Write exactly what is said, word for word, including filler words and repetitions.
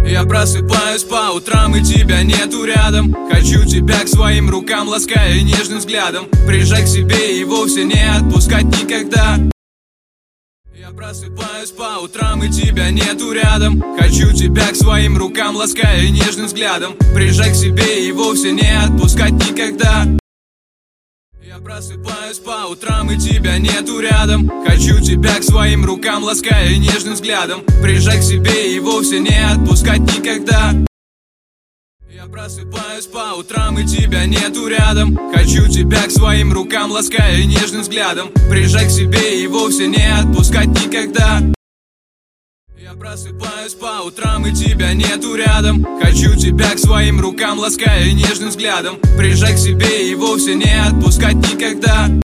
Я просыпаюсь по утрам, и тебя нету рядом. Хочу тебя к своим рукам, лаская нежным взглядом. Прижать к себе и вовсе не отпускать никогда. Я просыпаюсь по утрам, и тебя нету рядом. Хочу тебя к своим рукам, лаская нежным взглядом. Прижать к себе и вовсе не отпускать никогда. Я просыпаюсь по утрам, и тебя нету рядом. Хочу тебя к своим рукам, лаская нежным взглядом. Прижать к себе и вовсе не отпускать никогда. Я просыпаюсь по утрам, и тебя нету рядом. Хочу тебя к своим рукам, лаская нежным взглядом. Прижать к себе и вовсе не отпускать никогда. Я просыпаюсь по утрам, и тебя нету рядом. Хочу тебя к своим рукам, лаская нежным взглядом. Прижать к себе и вовсе не отпускать никогда.